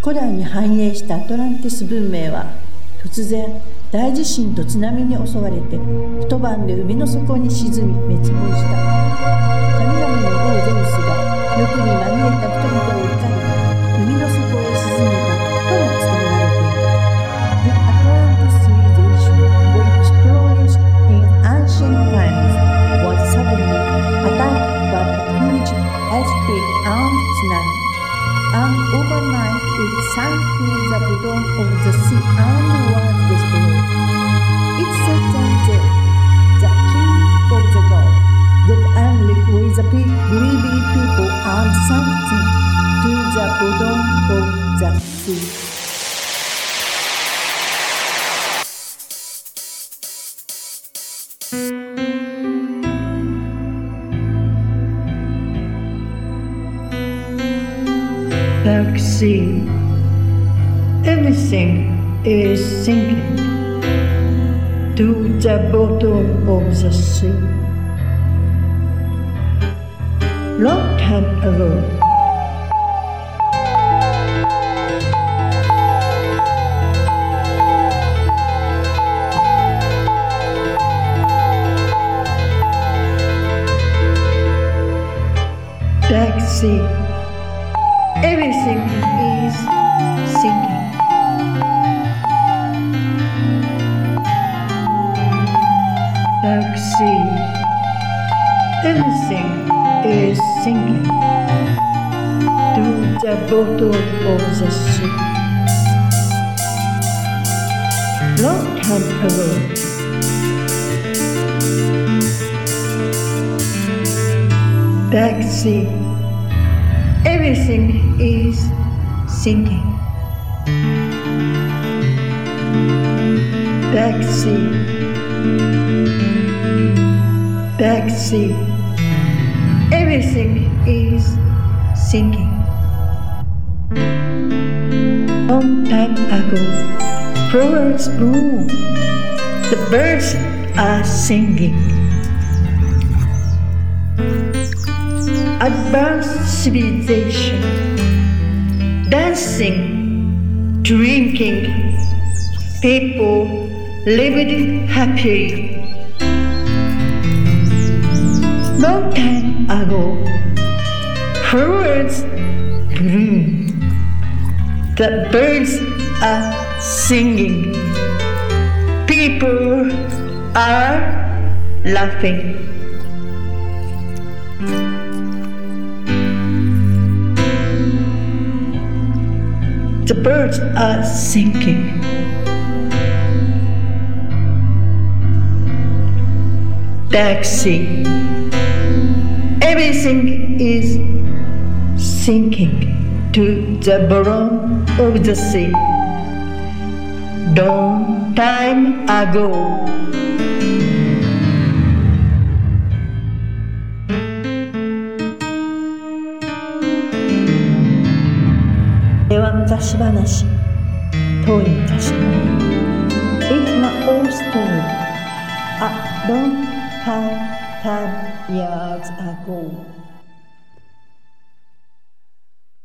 古代に繁栄したアトランティス文明は突然大地震と津波に襲われて一晩で海の底に沈み滅亡した。神々の王ゼウスが欲にまみれた人々を怒り海の底へ沈めたとも伝えられている。The Atlantis civilization, which flourished in ancient times, was suddenly attacked by a huge earthquake and tsunami, and overnight it sank to the bottom of the sea and was destroyed. It said that the king of the god got angry with the greedy people and sank them to the bottom of the sea. Dark sea. Everything is sinking to the bottom of the sea. Long time ago, Dark sea. Everything is sinking. Dark sea. Everything is sinking to the bottom of the sea. Long time ago, Dark sea. Everything is sinking. Dark sea. Dark sea. Everything is sinking. Long time ago, flowers bloom. The birds are singing. Advanced civilization, dancing, drinking, people lived happily. Long time ago, flowers bloom. The birds are singing. People are laughing. The birds are singing. Dark sea. Everything is sinking to the bottom of the sea. Long time ago. では昔話、遠い昔の It's my old story. A long time years ago.